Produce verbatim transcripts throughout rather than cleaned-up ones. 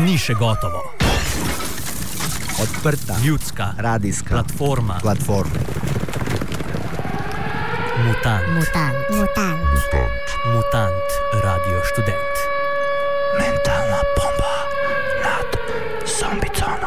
Ni še gotovo. Odprta. Ljudska. Radijska. Platforma. Platforma. Mutant. Mutant. Mutant. Mutant. Mutant. Radio študent. Mentalna bomba nad Zombicono.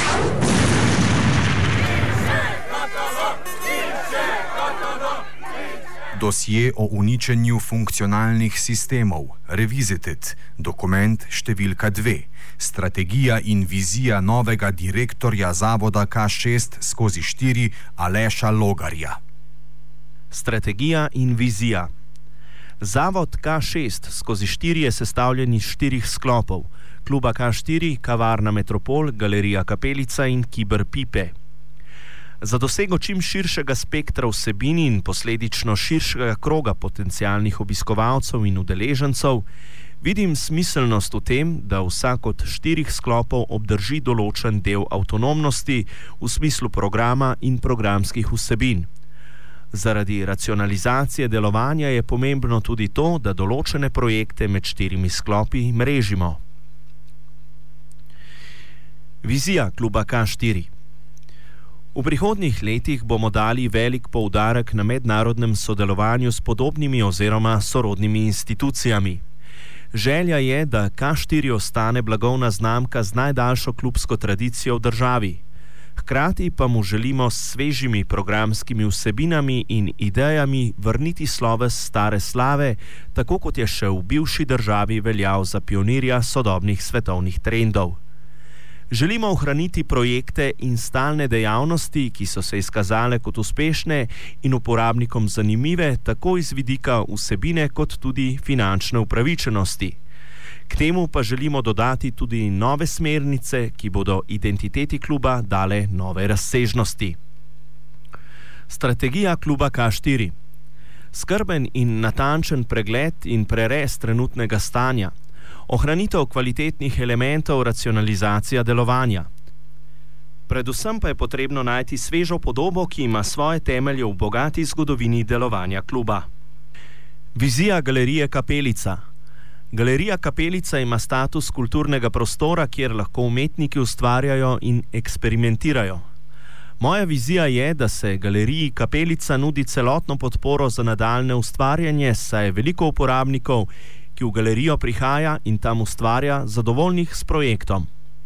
Dosje o uničenju funkcionalnih sistemov, Revisited, dokument številka dve, strategija in vizija novega direktorja Zavoda K šest skozi štiri Aleša Logarja. Strategija in vizija. Zavod K šest skozi štiri je sestavljen iz štirih sklopov: Kluba K štiri, Kavarna Metropol, Galerija Kapelica in Kiber Pipe. Za dosego čim širšega spektra vsebin in posledično širšega kroga potencialnih obiskovalcev in udeležencev vidim smiselnost v tem, da vsak od štirih sklopov obdrži določen del avtonomnosti v smislu programa in programskih vsebin. Zaradi racionalizacije delovanja je pomembno tudi to, da določene projekte med štirimi sklopi mrežimo. Vizija Kluba K štiri. V prihodnjih letih bomo dali velik poudarek na mednarodnem sodelovanju s podobnimi oziroma sorodnimi institucijami. Želja je, da K štiri ostane blagovna znamka z najdaljšo klubsko tradicijo v državi. Hkrati pa mu želimo s svežimi programskimi vsebinami in idejami vrniti sloves stare slave, tako kot je še v bivši državi veljal za pionirja sodobnih svetovnih trendov. Želimo ohraniti projekte in stalne dejavnosti, ki so se izkazale kot uspešne in uporabnikom zanimive tako iz vidika vsebine kot tudi finančne upravičenosti. K temu pa želimo dodati tudi nove smernice, ki bodo identiteti kluba dale nove razsežnosti. Strategija Kluba K štiri. Skrben in natančen pregled in prerez trenutnega stanja. Ohranitev kvalitetnih elementov, racionalizacija delovanja. Predvsem pa je potrebno najti svežo podobo, ki ima svoje temelje v bogati zgodovini delovanja kluba. Vizija Galerije Kapelica. Galerija Kapelica ima status kulturnega prostora, kjer lahko umetniki ustvarjajo in eksperimentirajo. Moja vizija je, da se Galeriji Kapelica nudi celotno podporo za nadaljne ustvarjanje, saj je veliko uporabnikov, ki v galerijo prihaja in tam ustvarja, zadovoljnih s projektom.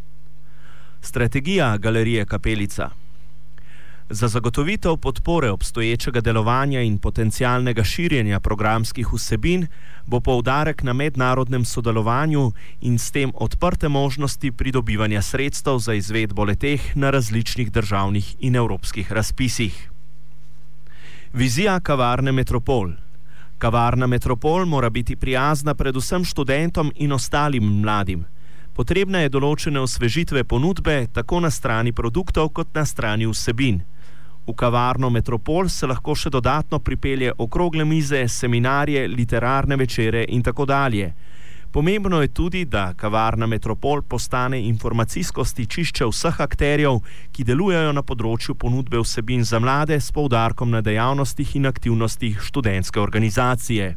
Strategija Galerije Kapelica. Za zagotovitev podpore obstoječega delovanja in potencialnega širjenja programskih vsebin bo poudarek na mednarodnem sodelovanju in s tem odprte možnosti pridobivanja sredstev za izvedbo leteh na različnih državnih in evropskih razpisih. Vizija Kavarne Metropol. Kavarna Metropol mora biti prijazna predvsem študentom in ostalim mladim. Potrebna je določene osvežitve ponudbe tako na strani produktov kot na strani vsebin. V Kavarno Metropol se lahko še dodatno pripelje okrogle mize, seminarje, literarne večere in tako dalje. Pomembno je tudi, da Kavarna Metropol postane informacijsko stičišče vseh akterjev, ki delujejo na področju ponudbe vsebin za mlade s poudarkom na dejavnostih in aktivnostih študentske organizacije.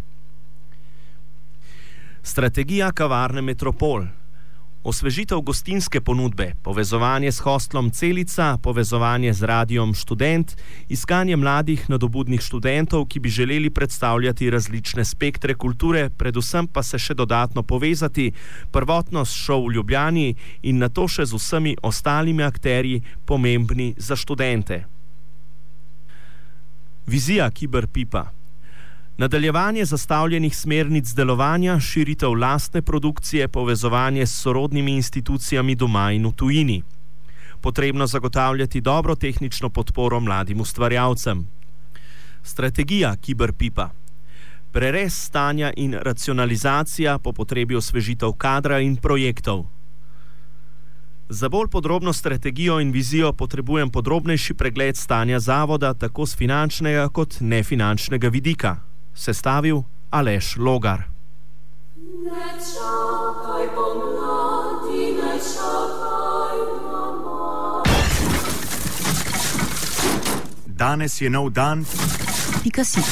Strategija Kavarne Metropol. Osvežitev gostinske ponudbe, povezovanje s hostlom Celica, povezovanje z radiom Študent, iskanje mladih nadobudnih študentov, ki bi želeli predstavljati različne spektre kulture, predvsem pa se še dodatno povezati prvotno s šov v Ljubljani in nato še z vsemi ostalimi akterji, pomembni za študente. Vizija Kiber Pipa. Nadaljevanje zastavljenih smernic delovanja, širitev lastne produkcije, povezovanje s sorodnimi institucijami doma in v tujini. Potrebno zagotavljati dobro tehnično podporo mladim ustvarjalcem. Strategija Kiber Pipa. Prerez stanja in racionalizacija, po potrebi osvežitev kadra in projektov. Za bolj podrobno strategijo in vizijo potrebujem podrobnejši pregled stanja zavoda tako z finančnega kot nefinančnega vidika. Sestavil Aleš Logar. Ne čakaj pomladi, ne čakaj mama. Danes je nov dan. Pika si.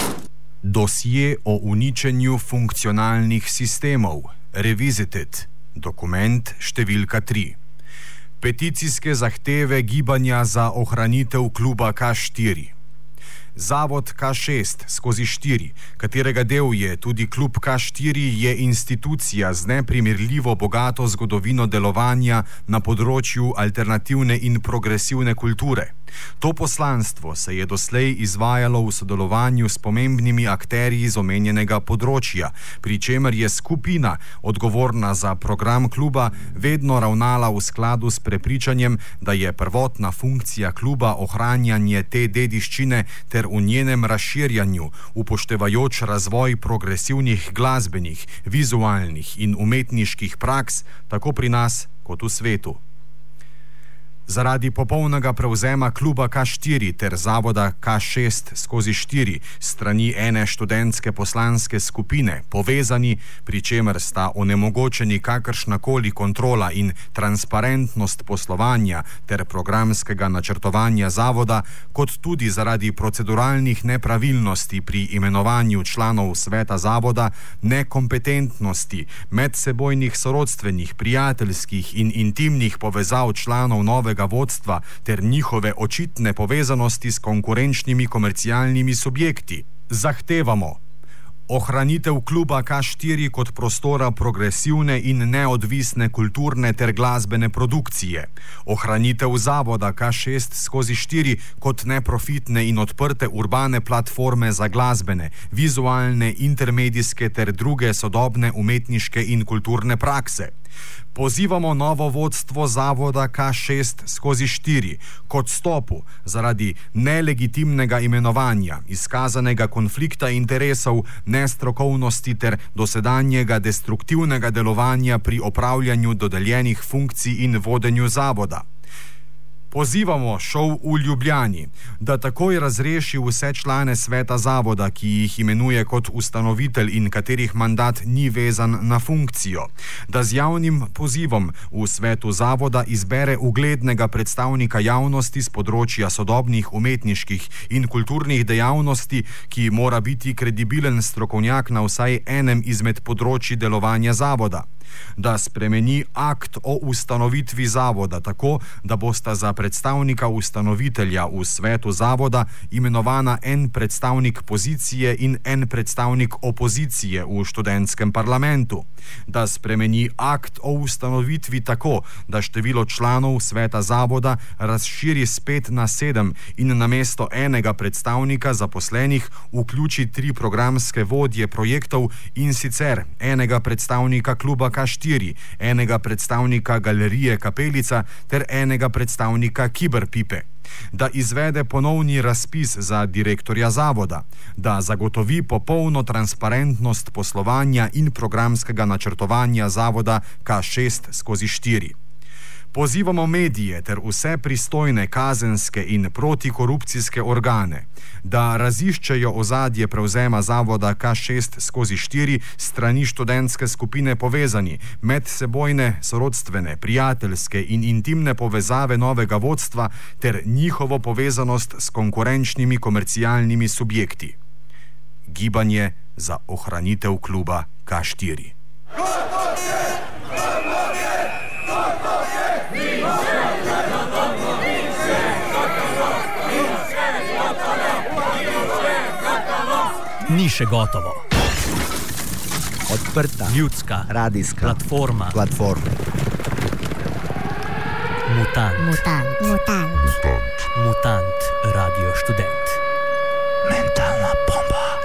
Dosje o uničenju funkcionalnih sistemov, Revisited, Dokument številka tri. Peticijske zahteve gibanja za ohranitev kluba K štiri. Zavod K šest skozi štiri, katerega del je tudi klub K štiri, je institucija z neprimerljivo bogato zgodovino delovanja na področju alternativne in progresivne kulture. To poslanstvo se je doslej izvajalo v sodelovanju s pomembnimi akterji z omenjenega področja, pri čemer je skupina, odgovorna za program kluba, vedno ravnala v skladu s prepričanjem, da je prvotna funkcija kluba ohranjanje te dediščine ter v njenem razširjanju, upoštevajoč razvoj progresivnih glasbenih, vizualnih in umetniških praks, tako pri nas kot v svetu. Zaradi popolnega prevzema kluba K štiri ter zavoda K šest skozi štiri strani ene študentske poslanske skupine povezani, pri čemer sta onemogočeni kakršnakoli kontrola in transparentnost poslovanja ter programskega načrtovanja zavoda, kot tudi zaradi proceduralnih nepravilnosti pri imenovanju članov sveta zavoda, nekompetentnosti, medsebojnih sorodstvenih, prijateljskih in intimnih povezav članov nove vodstva ter njihove očitne povezanosti s konkurenčnimi komercialnimi subjekti. Zahtevamo ohranitev kluba K štiri kot prostora progresivne in neodvisne kulturne ter glasbene produkcije, ohranitev zavoda K šest skozi štiri kot neprofitne in odprte urbane platforme za glasbene, vizualne, intermedijske ter druge sodobne umetniške in kulturne prakse. Pozivamo novo vodstvo zavoda K šest skozi štiri k odstopu zaradi nelegitimnega imenovanja, izkazanega konflikta interesov, nestrokovnosti ter dosedanjega destruktivnega delovanja pri opravljanju dodeljenih funkcij in vodenju zavoda. Pozivamo ŠOU v Ljubljani, da takoj razreši vse člane sveta zavoda, ki jih imenuje kot ustanovitelj in katerih mandat ni vezan na funkcijo, da z javnim pozivom v svetu zavoda izbere uglednega predstavnika javnosti z področja sodobnih umetniških in kulturnih dejavnosti, ki mora biti kredibilen strokovnjak na vsaj enem izmed področji delovanja zavoda. Da spremeni akt o ustanovitvi zavoda tako, da bosta za predstavnika ustanovitelja v svetu zavoda imenovana en predstavnik pozicije in en predstavnik opozicije v študentskem parlamentu. Da spremeni akt o ustanovitvi tako, da število članov sveta zavoda razširi s pet na sedem in namesto enega predstavnika zaposlenih vključi tri programske vodje projektov, in sicer enega predstavnika kluba K štiri, enega predstavnika galerije Kapelica ter enega predstavnika Kiberpipe. Da izvede ponovni razpis za direktorja zavoda, da zagotovi popolno transparentnost poslovanja in programskega načrtovanja zavoda K šest skozi štiri. Pozivamo medije ter vse pristojne kazenske in protikorupcijske organe, da raziščejo ozadje prevzema zavoda K šest skozi štiri strani študentske skupine povezani, medsebojne, sorodstvene, prijateljske in intimne povezave novega vodstva ter njihovo povezanost s konkurenčnimi komercialnimi subjekti. Gibanje za ohranitev kluba K štiri. Ni še gotovo. Odprta, Ljudska, radijska platforma, platforma. Mutant, Mutant. Mutant. Mutant, Radio Študent. Mentalna bomba.